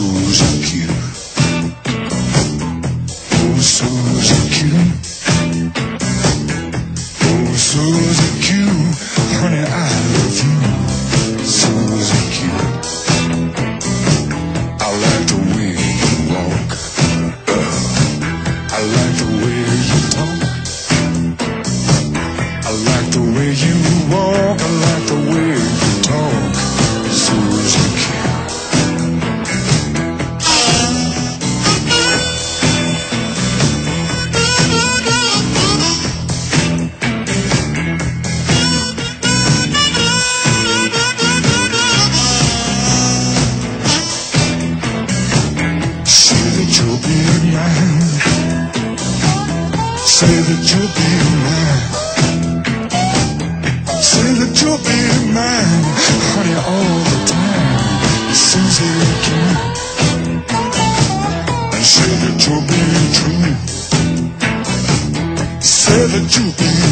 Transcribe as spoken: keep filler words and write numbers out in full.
Susie Q. Oh, Susie Q. Oh, Susie Q. Honey, I love you. Susie Q. I like the way you walk. Uh, I like the way you talk. I like the way you walk. I like the way you talk. Susie Q. Say that you'll be mine. Say that you'll be mine, honey, all the time. Susie Q. And say that you'll be true. Say that you'll be